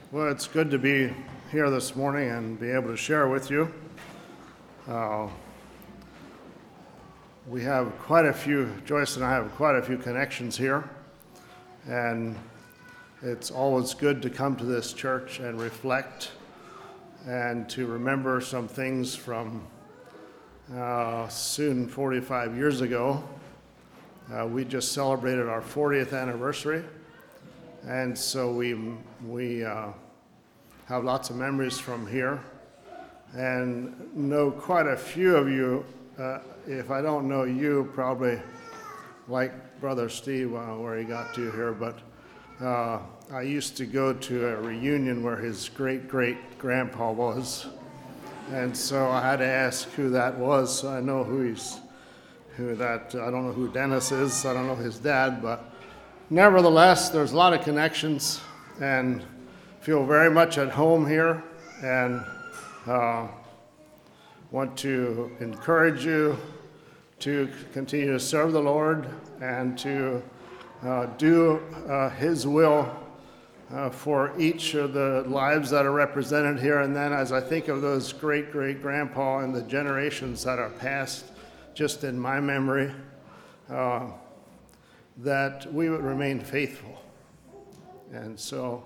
Well, it's good to be here this morning and be able to share with you. We have quite a few, Joyce and I have quite a few connections here, and it's always good to come to this church and reflect and to remember some things from soon 45 years ago. We just celebrated our 40th anniversary. And so we have lots of memories from here and know quite a few of you. If I don't know you, probably like Brother Steve, where he got to here, but I used to go to a reunion where his great-great-grandpa was. And so I had to ask who that was, so I know I don't know who Dennis is, I don't know his dad, but nevertheless, there's a lot of connections and feel very much at home here, and want to encourage you to continue to serve the Lord and to do His will for each of the lives that are represented here. And then as I think of those great-great-grandpa and the generations that are passed just in my memory, that we would remain faithful. And so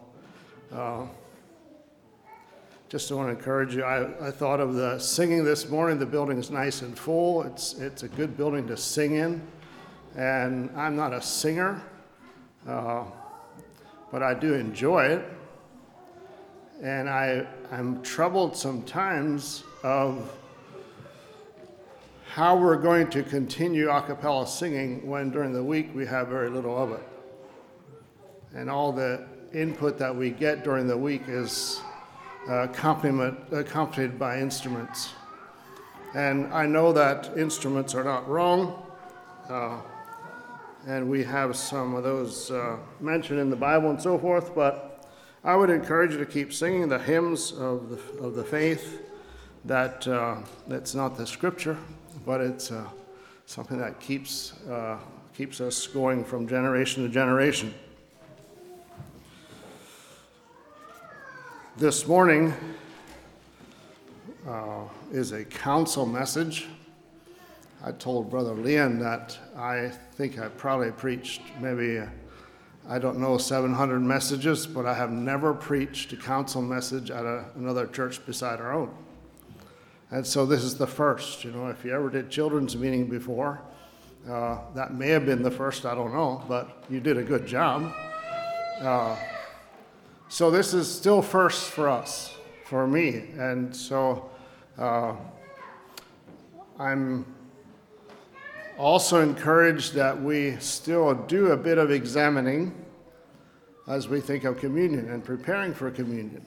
just want to encourage you. I thought of the singing this morning. The building is nice and full. It's a good building to sing in. And I'm not a singer, but I do enjoy it. And I'm troubled sometimes of how we're going to continue a cappella singing when during the week we have very little of it. And all the input that we get during the week is accompanied by instruments. And I know that instruments are not wrong, and we have some of those mentioned in the Bible and so forth, but I would encourage you to keep singing the hymns of the faith. That's not the scripture, but it's something that keeps us going from generation to generation. This morning is a council message. I told Brother Leon that I think I probably preached maybe, 700 messages, but I have never preached a council message at another church beside our own. And so this is the first. If you ever did children's meeting before, that may have been the first, I don't know, but you did a good job. So this is still first for us, for me. And so I'm also encouraged that we still do a bit of examining as we think of communion and preparing for communion.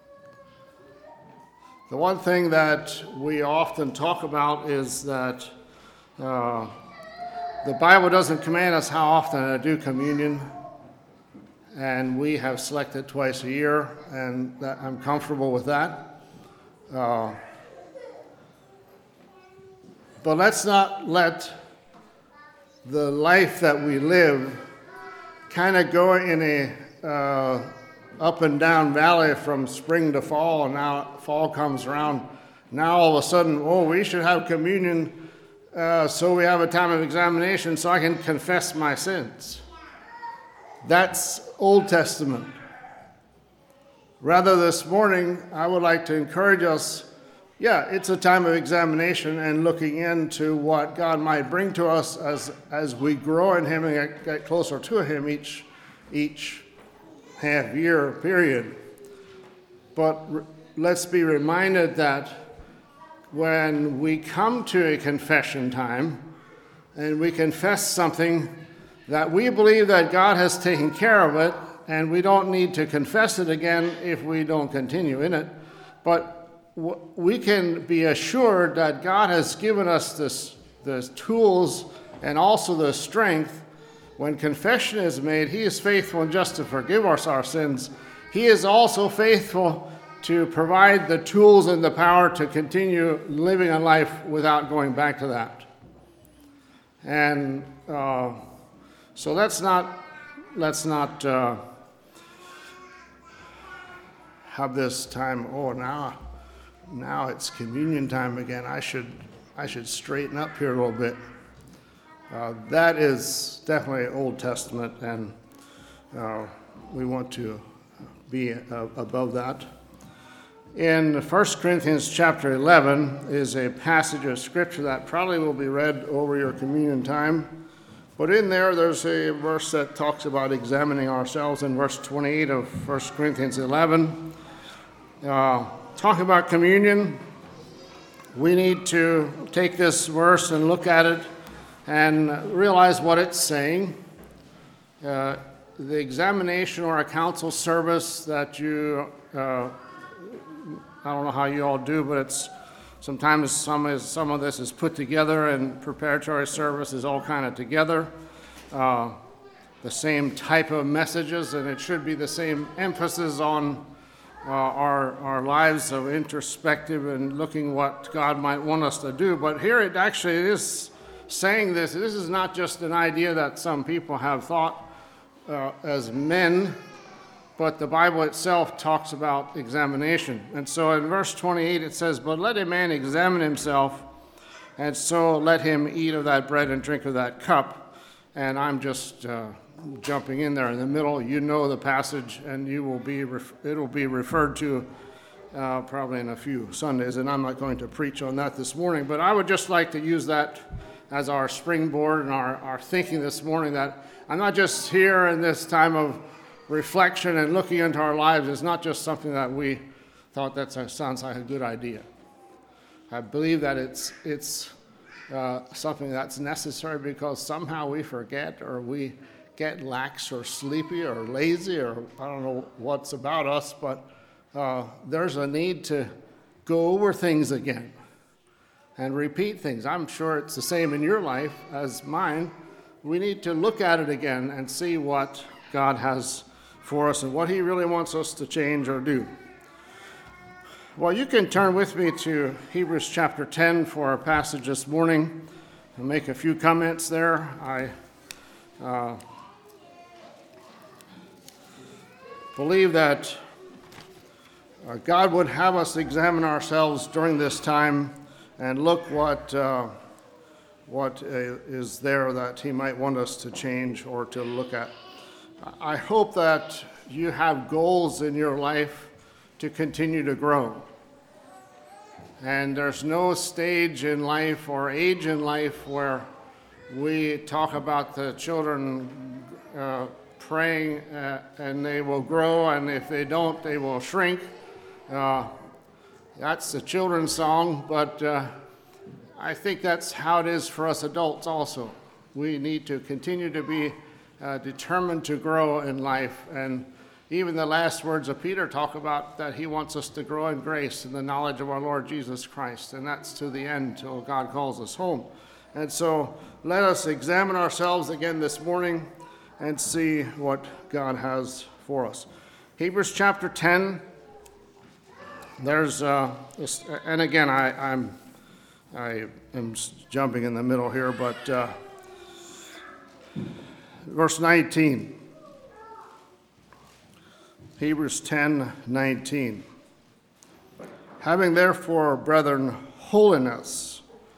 The one thing that we often talk about is that the Bible doesn't command us how often to do communion, and we have selected twice a year, and I'm comfortable with that. But let's not let the life that we live kind of go in a up and down valley from spring to fall, and now fall comes around. Now all of a sudden, we should have communion so we have a time of examination so I can confess my sins. That's Old Testament. Rather, this morning, I would like to encourage us, it's a time of examination and looking into what God might bring to us as we grow in Him and get closer to Him each half-year period. But let's be reminded that when we come to a confession time and we confess something, that we believe that God has taken care of it, and we don't need to confess it again if we don't continue in it. But we can be assured that God has given us the tools and also the strength. When confession is made, He is faithful and just to forgive us our sins. He is also faithful to provide the tools and the power to continue living a life without going back to that. And so let's not have this time, now it's communion time again. I should straighten up here a little bit. That is definitely Old Testament, and we want to be above that. In 1 Corinthians chapter 11 is a passage of Scripture that probably will be read over your communion time. But in there's a verse that talks about examining ourselves in verse 28 of 1 Corinthians 11. Talking about communion, we need to take this verse and look at it and realize what it's saying. The examination or a council service that you, I don't know how you all do, but it's sometimes some of this is put together, and preparatory service is all kind of together. The same type of messages, and it should be the same emphasis on our lives of introspective and looking what God might want us to do. But here it actually is saying this. This is not just an idea that some people have thought as men, but the Bible itself talks about examination. And so in verse 28 it says, "But let a man examine himself, and so let him eat of that bread and drink of that cup." And I'm just jumping in there in the middle. You know the passage, and it'll be referred to probably in a few Sundays, and I'm not going to preach on that this morning. But I would just like to use that as our springboard and our thinking this morning, that I'm not just here in this time of reflection and looking into our lives. It's not just something that we thought that sounds like a good idea. I believe that it's something that's necessary, because somehow we forget, or we get lax or sleepy or lazy, or I don't know what's about us, but there's a need to go over things again and repeat things. I'm sure it's the same in your life as mine. We need to look at it again and see what God has for us and what he really wants us to change or do. Well, you can turn with me to Hebrews chapter 10 for our passage this morning. I'll make a few comments there. I believe that God would have us examine ourselves during this time and look what is there that he might want us to change or to look at. I hope that you have goals in your life to continue to grow. And there's no stage in life or age in life where we talk about the children praying and they will grow, and if they don't, they will shrink. That's the children's song, but I think that's how it is for us adults also. We need to continue to be determined to grow in life. And even the last words of Peter talk about that he wants us to grow in grace and the knowledge of our Lord Jesus Christ. And that's to the end till God calls us home. And so let us examine ourselves again this morning and see what God has for us. Hebrews chapter 10. There's, and again, I am jumping in the middle here, but verse 19. Hebrews 10:19. Having therefore, brethren, boldness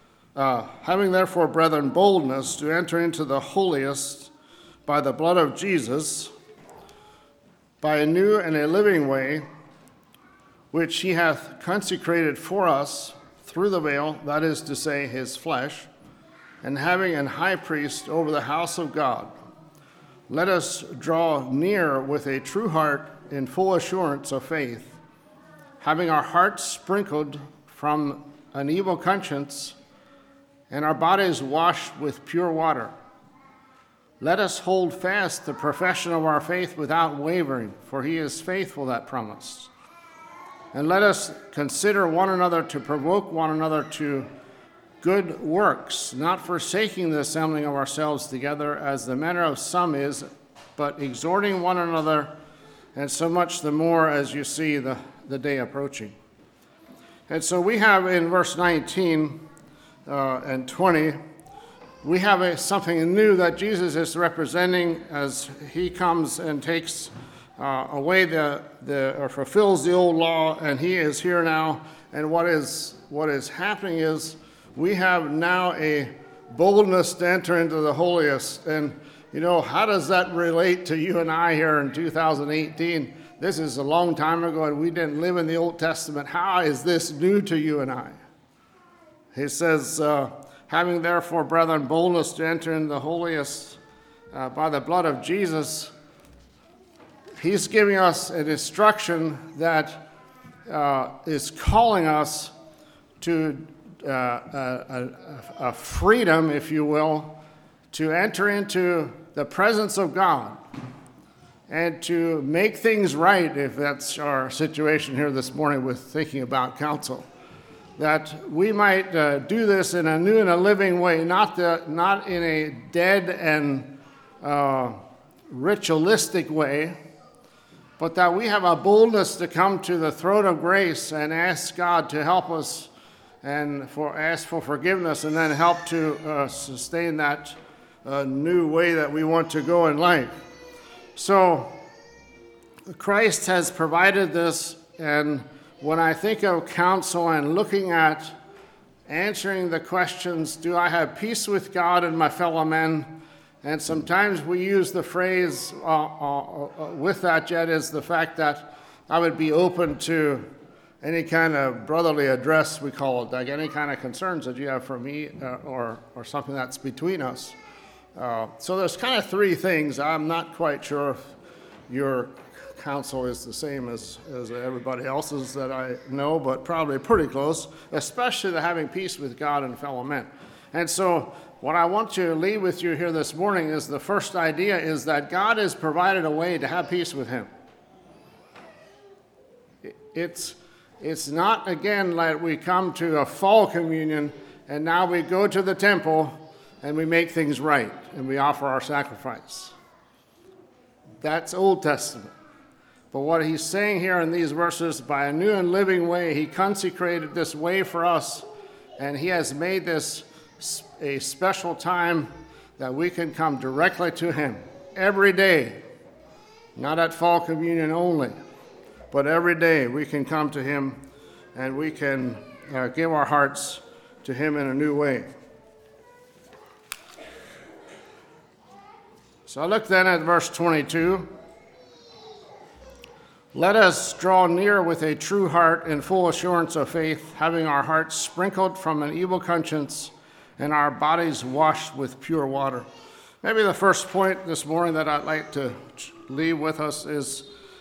to enter into the holiest by the blood of Jesus, by a new and a living way, which he hath consecrated for us through the veil, that is to say, his flesh, and having an high priest over the house of God, let us draw near with a true heart in full assurance of faith, having our hearts sprinkled from an evil conscience and our bodies washed with pure water. Let us hold fast the profession of our faith without wavering, for he is faithful that promised. And let us consider one another to provoke one another to good works, not forsaking the assembling of ourselves together as the manner of some is, but exhorting one another, and so much the more as you see the day approaching. And so we have in verse 19 and 20, we have something new that Jesus is representing as he comes and takes away or fulfills the old law, and he is here now. And what is happening is we have now a boldness to enter into the holiest. And how does that relate to you and I here in 2018? This is a long time ago, and we didn't live in the Old Testament. How is this new to you and I? He says, having therefore, brethren, boldness to enter into the holiest by the blood of Jesus. He's giving us an instruction that is calling us to a freedom, if you will, to enter into the presence of God and to make things right, if that's our situation here this morning with thinking about counsel. That we might do this in a new and a living way, not in a dead and ritualistic way, but that we have a boldness to come to the throne of grace and ask God to help us and ask for forgiveness, and then help to sustain that new way that we want to go in life. So Christ has provided this, and when I think of counsel and looking at answering the questions, do I have peace with God and my fellow men? And sometimes we use the phrase with that, yet, is the fact that I would be open to any kind of brotherly address, we call it, like any kind of concerns that you have for me or something that's between us. So there's kind of three things. I'm not quite sure if your counsel is the same as everybody else's that I know, but probably pretty close, especially the having peace with God and fellow men. And so what I want to leave with you here this morning is the first idea is that God has provided a way to have peace with him. It's not, again, like we come to a fall communion and now we go to the temple and we make things right and we offer our sacrifice. That's Old Testament. But what he's saying here in these verses, by a new and living way, he consecrated this way for us, and he has made this a special time that we can come directly to him every day, not at fall communion only, but every day we can come to him and we can give our hearts to him in a new way. So I look then at verse 22. Let us draw near with a true heart and full assurance of faith, having our hearts sprinkled from an evil conscience and our bodies washed with pure water. Maybe the first point this morning that I'd like to leave with us is,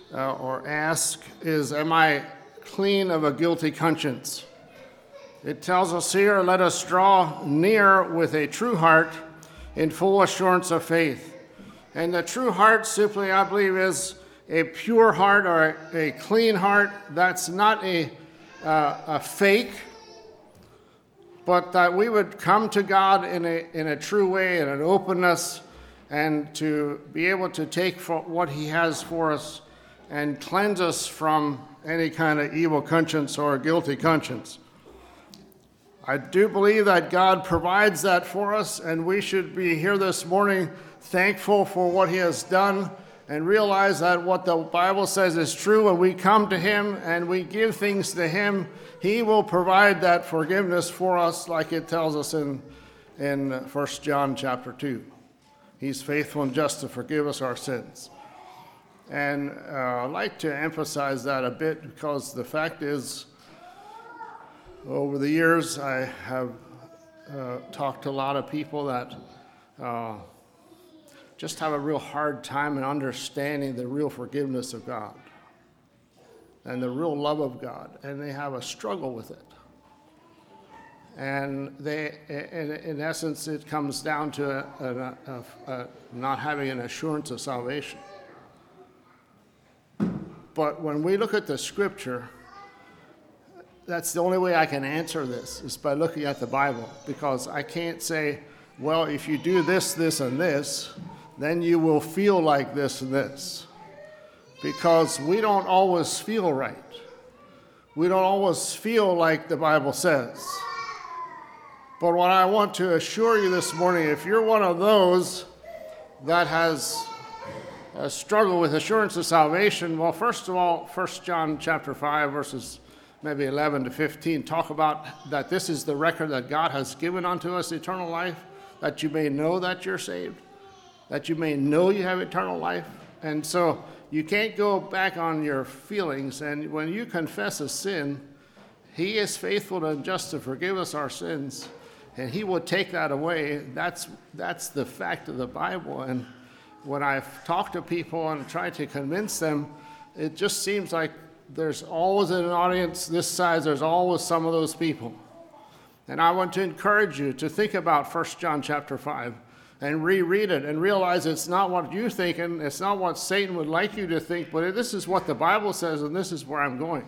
am I clean of a guilty conscience? It tells us here, let us draw near with a true heart in full assurance of faith. And the true heart simply, I believe, is a pure heart or a clean heart. That's not a fake, but that we would come to God in a true way, in an openness, and to be able to take for what he has for us and cleanse us from any kind of evil conscience or guilty conscience. I do believe that God provides that for us, and we should be here this morning thankful for what he has done and realize that what the Bible says is true. When we come to him and we give things to him, he will provide that forgiveness for us, like it tells us in 1 John chapter 2. He's faithful and just to forgive us our sins. And I'd like to emphasize that a bit, because the fact is, over the years, I have talked to a lot of people that just have a real hard time in understanding the real forgiveness of God and the real love of God, and they have a struggle with it. And in essence, it comes down to not having an assurance of salvation. But when we look at the Scripture, that's the only way I can answer this, is by looking at the Bible, because I can't say, well, if you do this, this, and this, then you will feel like this and this, because we don't always feel right. We don't always feel like the Bible says. But what I want to assure you this morning, if you're one of those that has struggle with assurance of salvation, well, first of all, 1 John chapter 5, verses maybe 11 to 15, talk about that this is the record that God has given unto us, eternal life, that you may know that you're saved, that you may know you have eternal life. And so you can't go back on your feelings. And when you confess a sin, he is faithful and just to forgive us our sins, and he will take that away. That's the fact of the Bible. And when I've talked to people and tried to convince them, it just seems like there's always in an audience this size, there's always some of those people. And I want to encourage you to think about 1 John chapter 5 and reread it and realize it's not what you're thinking, it's not what Satan would like you to think, but this is what the Bible says, and this is where I'm going.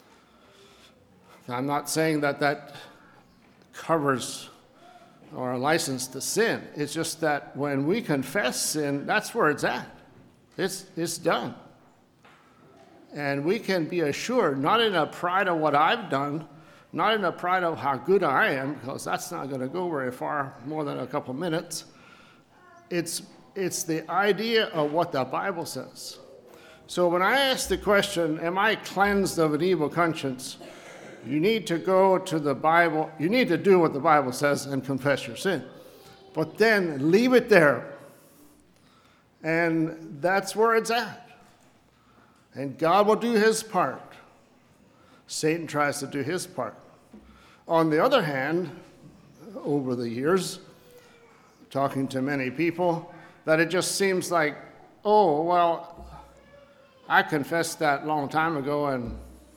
I'm not saying that covers our license to sin. It's just that when we confess sin, that's where it's at. It's done. And we can be assured, not in a pride of what I've done, not in a pride of how good I am, because that's not going to go very far, more than a couple minutes. It's the idea of what the Bible says. So when I ask the question, am I cleansed of an evil conscience? You need to go to the Bible. You need to do what the Bible says and confess your sin. But then leave it there. And that's where it's at. And God will do his part. Satan tries to do his part. On the other hand, over the years, talking to many people, that it just seems like, oh, well, I confessed that a long time ago, and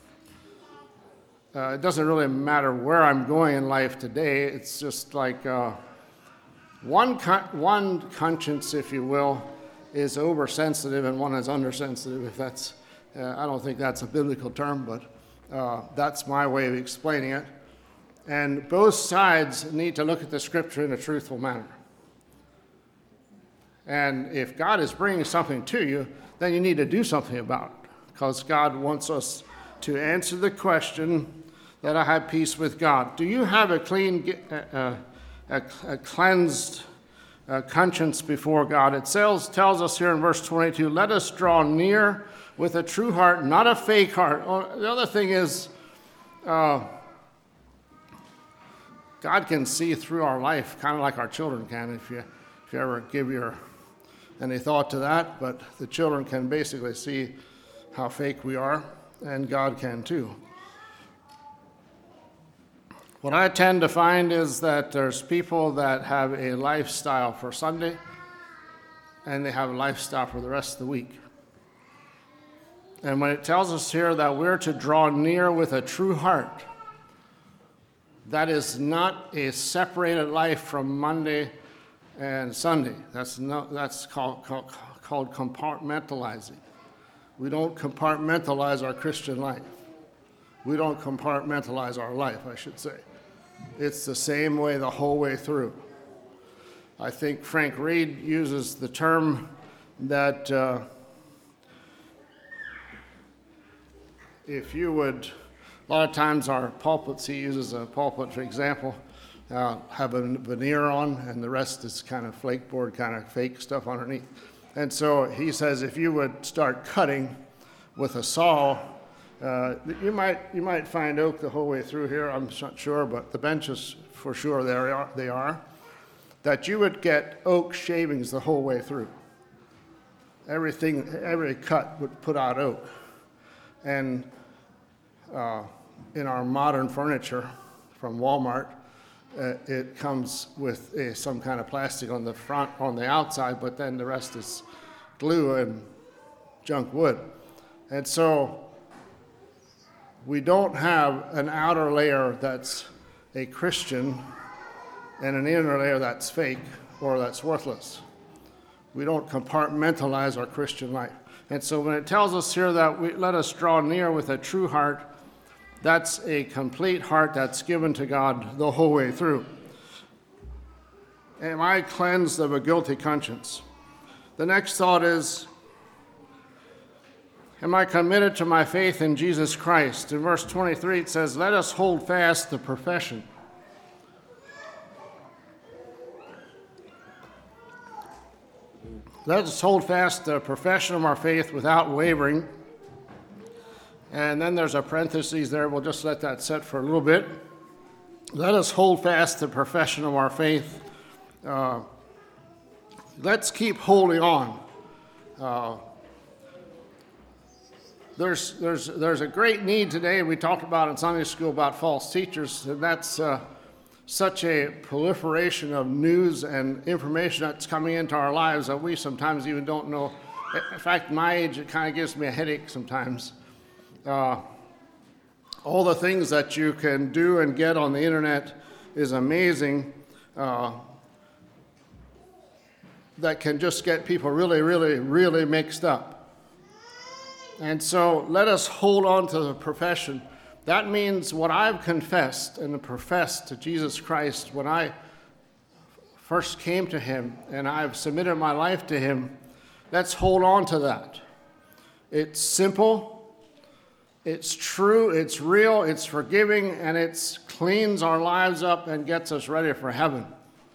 it doesn't really matter where I'm going in life today. It's just like one conscience, if you will, is oversensitive and one is undersensitive. If that's, I don't think that's a biblical term, but that's my way of explaining it. And both sides need to look at the Scripture in a truthful manner. And if God is bringing something to you, then you need to do something about it, because God wants us to answer the question that I have peace with God. Do you have a clean, a cleansed conscience before God? It tells us here in verse 22, let us draw near with a true heart, not a fake heart. The other thing is, God can see through our life, kind of like our children can, if you ever give any thought to that. But the children can basically see how fake we are, and God can too. What I tend to find is that there's people that have a lifestyle for Sunday, and they have a lifestyle for the rest of the week. And when it tells us here that we're to draw near with a true heart, that is not a separated life from Monday and Sunday. That's called compartmentalizing. We don't compartmentalize our Christian life. We don't compartmentalize our life, I should say. It's the same way the whole way through. I think Frank Reed uses the term that if you would, a lot of times our pulpits, he uses a pulpit, for example, have a veneer on, and the rest is kind of flakeboard, kind of fake stuff underneath. And so he says if you would start cutting with a saw, you might find oak the whole way through here. I'm not sure, but the benches for sure they are. That you would get oak shavings the whole way through. Every cut would put out oak. And in our modern furniture from Walmart, it comes with some kind of plastic on the front, on the outside, but then the rest is glue and junk wood. And so we don't have an outer layer that's a Christian and an inner layer that's fake or that's worthless. We don't compartmentalize our Christian life. And so when it tells us here that let us draw near with a true heart, that's a complete heart that's given to God the whole way through. Am I cleansed of a guilty conscience? The next thought is, am I committed to my faith in Jesus Christ? In verse 23 it says, let us hold fast the profession. Let us hold fast the profession of our faith without wavering. And then there's a parenthesis there. We'll just let that set for a little bit. Let us hold fast the profession of our faith. Let's keep holding on. There's a great need today. We talked about in Sunday school about false teachers, and that's such a proliferation of news and information that's coming into our lives that we sometimes even don't know. In fact, my age, it kind of gives me a headache sometimes. All the things that you can do and get on the internet is amazing. That can just get people really, really, really mixed up. And so let us hold on to the profession. That means what I've confessed and professed to Jesus Christ when I first came to him and I've submitted my life to him. Let's hold on to that. It's simple, it's true, it's real, it's forgiving, and it cleans our lives up and gets us ready for heaven.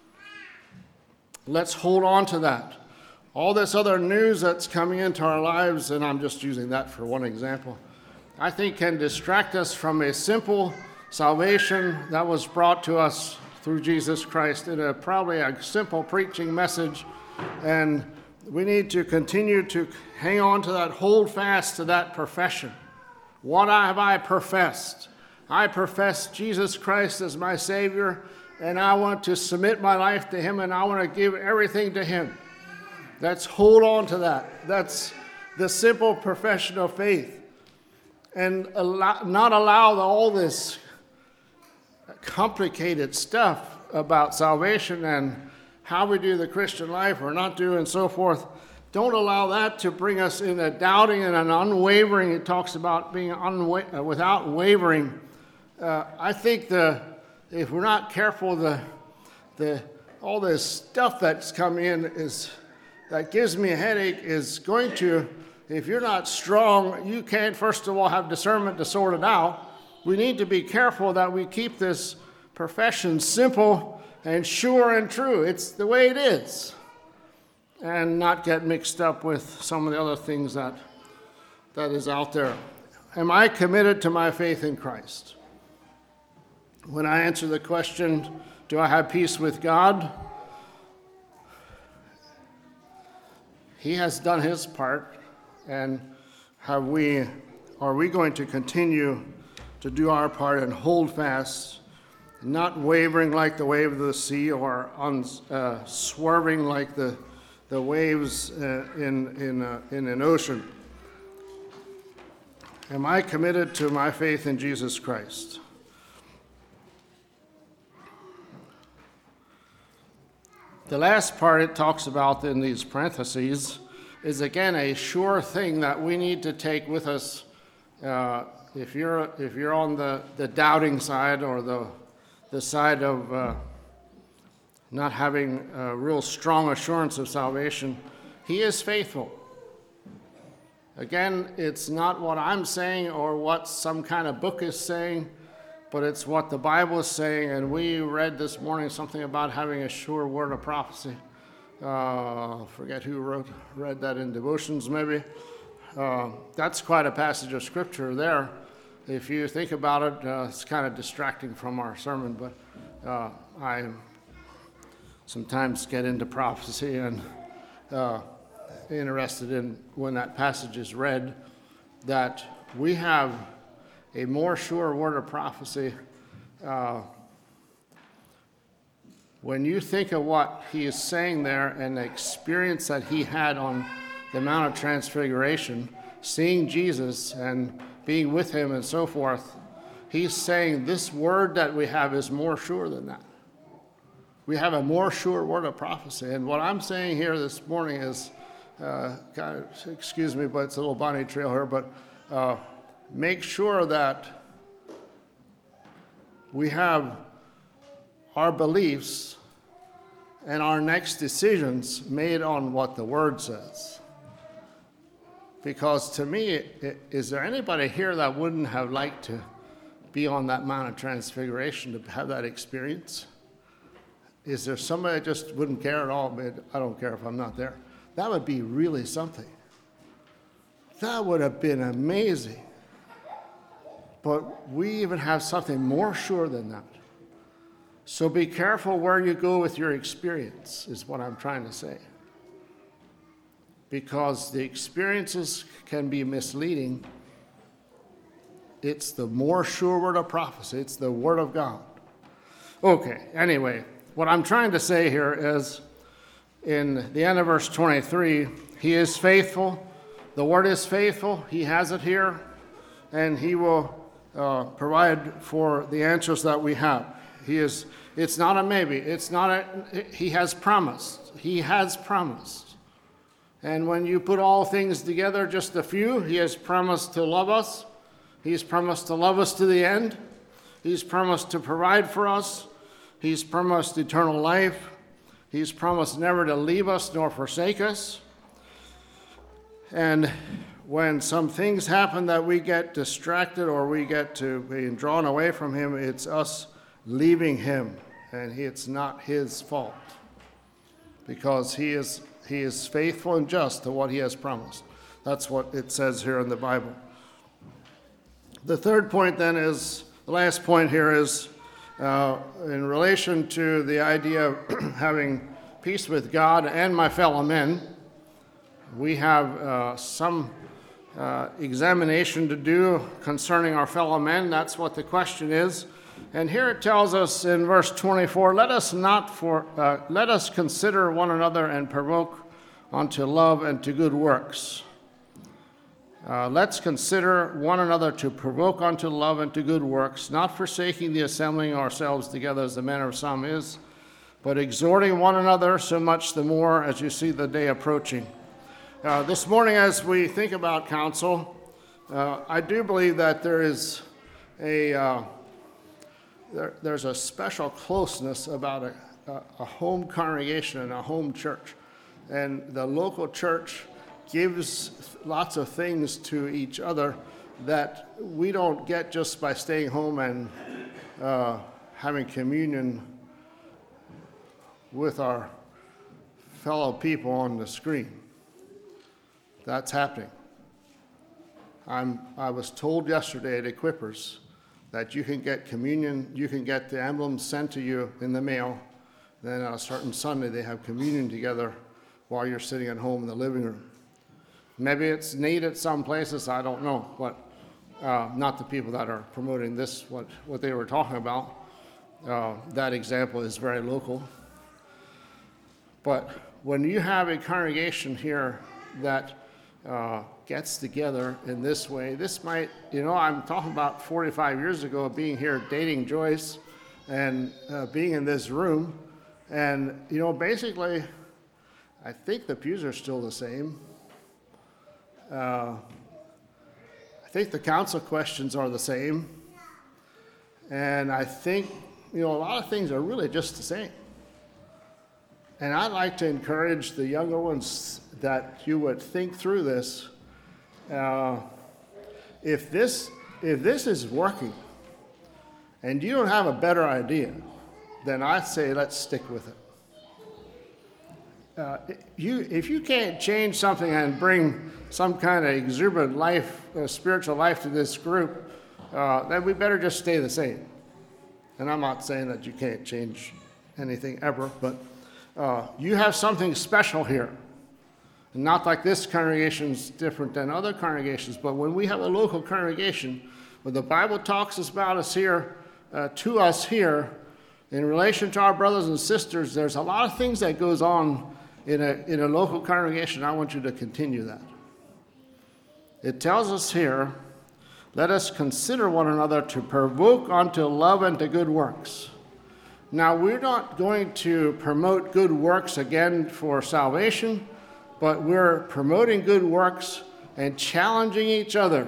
Let's hold on to that. All this other news that's coming into our lives, and I'm just using that for one example, I think can distract us from a simple salvation that was brought to us through Jesus Christ in probably a simple preaching message. And we need to continue to hang on to that, hold fast to that profession. What have I professed? I profess Jesus Christ as my Savior, and I want to submit my life to him, and I want to give everything to him. Let's hold on to that. That's the simple profession of faith. And not allow all this complicated stuff about salvation and how we do the Christian life or not do and so forth. Don't allow that to bring us in a doubting and an unwavering. It talks about being without wavering. I think if we're not careful, all this stuff that's come in that gives me a headache is going to, if you're not strong, you can't, first of all, have discernment to sort it out. We need to be careful that we keep this profession simple and sure and true. It's the way it is. And not get mixed up with some of the other things that is out there. Am I committed to my faith in Christ? When I answer the question, do I have peace with God? He has done his part, and are we going to continue to do our part and hold fast, not wavering like the wave of the sea or swerving like the waves in an ocean? Am I committed to my faith in Jesus Christ? The last part it talks about in these parentheses is again a sure thing that we need to take with us. If you're on the doubting side or the side of not having a real strong assurance of salvation, he is faithful. Again, it's not what I'm saying or what some kind of book is saying, but it's what the Bible is saying. And we read this morning something about having a sure word of prophecy. Forget who read that in devotions maybe. That's quite a passage of scripture there. If you think about it, it's kind of distracting from our sermon, but I sometimes get into prophecy and interested in when that passage is read, that we have a more sure word of prophecy. When you think of what he is saying there and the experience that he had on the Mount of Transfiguration, seeing Jesus and being with him and so forth, he's saying this word that we have is more sure than that. We have a more sure word of prophecy. And what I'm saying here this morning is, excuse me, but it's a little bunny trail here, but make sure that we have our beliefs and our next decisions made on what the Word says. Because to me, is there anybody here that wouldn't have liked to be on that Mount of Transfiguration, to have that experience? Is there somebody that just wouldn't care at all? I don't care if I'm not there. That would be really something. That would have been amazing. But we even have something more sure than that. So be careful where you go with your experience, is what I'm trying to say. Because the experiences can be misleading. It's the more sure word of prophecy. It's the Word of God. Okay, anyway, what I'm trying to say here is, in the end of verse 23, He is faithful. The Word is faithful. He has it here. And He will provide for the answers that we have. It's not a maybe. He has promised. He has promised. And when you put all things together, just a few, He has promised to love us. He's promised to love us to the end. He's promised to provide for us. He's promised eternal life. He's promised never to leave us nor forsake us. And when some things happen that we get distracted or we get to being drawn away from Him, it's us leaving Him, and it's not His fault, because He is faithful and just to what He has promised. That's what it says here in the Bible. The third point then is, the last point here is, in relation to the idea of having peace with God and my fellow men. We have some examination to do concerning our fellow men. That's what the question is. And here it tells us in verse 24, let us consider one another and provoke unto love and to good works. Let's consider one another to provoke unto love and to good works, not forsaking the assembling ourselves together as the manner of some is, but exhorting one another so much the more as you see the day approaching. This morning, as we think about counsel, I do believe that there's a special closeness about a home congregation and a home church. And the local church gives lots of things to each other that we don't get just by staying home and having communion with our fellow people on the screen. That's happening. I was told yesterday at Equippers that you can get communion, you can get the emblems sent to you in the mail. Then on a certain Sunday they have communion together while you're sitting at home in the living room. Maybe it's needed some places, I don't know, but not the people that are promoting this, what they were talking about. That example is very local. But when you have a congregation here that gets together in this way, this might, I'm talking about 45 years ago being here dating Joyce and being in this room. And, basically, I think the pews are still the same. I think the council questions are the same. And I think, a lot of things are really just the same. And I'd like to encourage the younger ones that you would think through this. If this is working and you don't have a better idea, then I'd say let's stick with it. If you can't change something and bring some kind of exuberant life, spiritual life to this group, then we better just stay the same. And I'm not saying that you can't change anything ever, but you have something special here. And not like this congregation is different than other congregations, but when we have a local congregation, when the Bible talks about us here, to us here, in relation to our brothers and sisters, there's a lot of things that goes on in a local congregation. I want you to continue that. It tells us here, let us consider one another to provoke unto love and to good works. Now, we're not going to promote good works again for salvation, but we're promoting good works and challenging each other.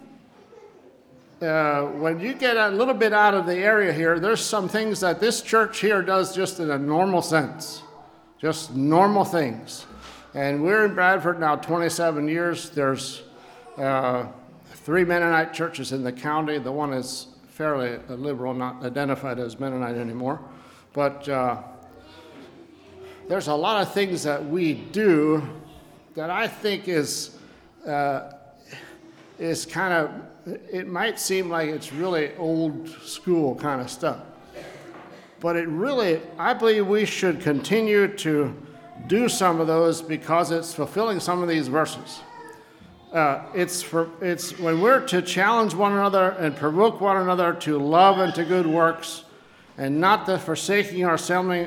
When you get a little bit out of the area here, there's some things that this church here does just in a normal sense, just normal things. And we're in Bradford now 27 years. There's 3 Mennonite churches in the county. The one is fairly liberal, not identified as Mennonite anymore. But there's a lot of things that we do I think is kind of, it might seem like it's really old school kind of stuff. But it really, I believe we should continue to do some of those because it's fulfilling some of these verses. It's when we're to challenge one another and provoke one another to love and to good works, and not the forsaking not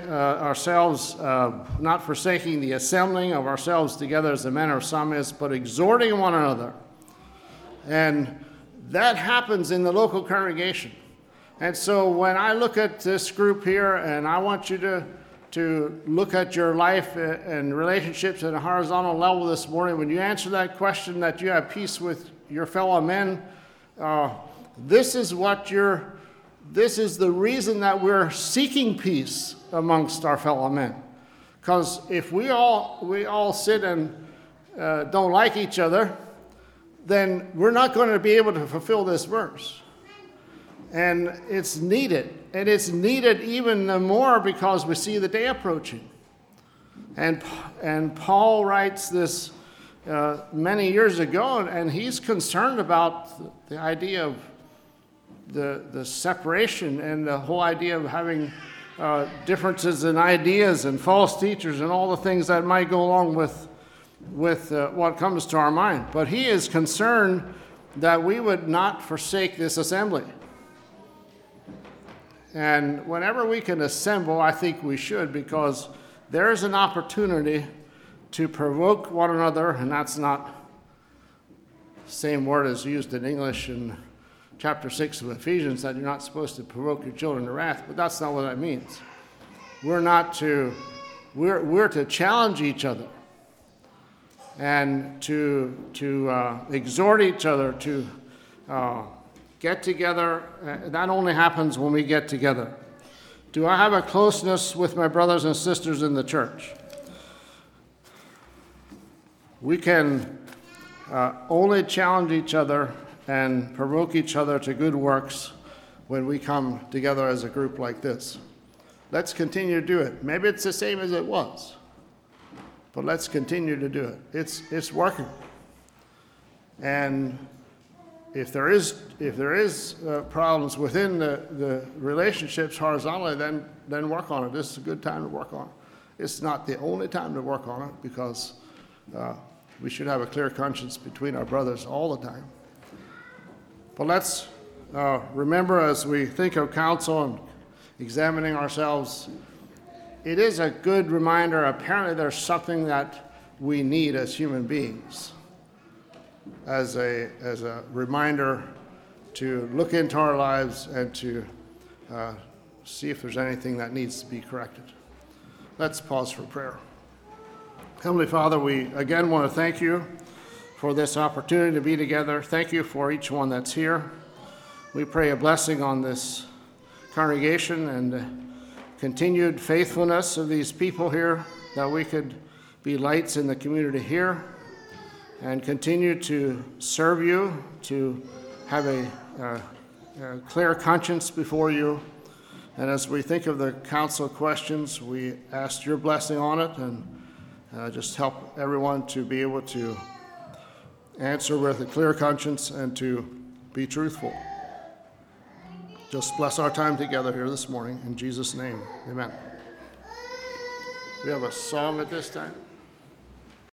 forsaking the assembling of ourselves together as the manner of some is, but exhorting one another. And that happens in the local congregation. And so when I look at this group here, and I want you to look at your life and relationships at a horizontal level this morning, when you answer that question that you have peace with your fellow men, this is the reason that we're seeking peace amongst our fellow men. Because if we all sit and don't like each other, then we're not going to be able to fulfill this verse. And it's needed. And it's needed even more because we see the day approaching. And Paul writes this many years ago, and he's concerned about the idea of the separation and the whole idea of having differences in ideas and false teachers and all the things that might go along with what comes to our mind. But he is concerned that we would not forsake this assembly. And whenever we can assemble, I think we should, because there is an opportunity to provoke one another, and that's not the same word as used in English in chapter 6 of Ephesians, that you're not supposed to provoke your children to wrath, but that's not what that means. We're to challenge each other and to exhort each other to get together. That only happens when we get together. Do I have a closeness with my brothers and sisters in the church? We can only challenge each other and provoke each other to good works when we come together as a group like this. Let's continue to do it. Maybe it's the same as it was, but let's continue to do it. It's working. And if there is problems within the relationships horizontally, then work on it. This is a good time to work on it. It's not the only time to work on it, because we should have a clear conscience between our brothers all the time. But let's remember, as we think of counsel and examining ourselves, it is a good reminder. Apparently there's something that we need as human beings, as a reminder to look into our lives and to see if there's anything that needs to be corrected. Let's pause for prayer. Heavenly Father, we again want to thank you for this opportunity to be together. Thank you for each one that's here. We pray a blessing on this congregation and continued faithfulness of these people here, that we could be lights in the community here and continue to serve you, to have a clear conscience before you. And as we think of the council questions, we ask your blessing on it, and just help everyone to be able to answer with a clear conscience and to be truthful. Just bless our time together here this morning. In Jesus' name, amen. We have a song at this time.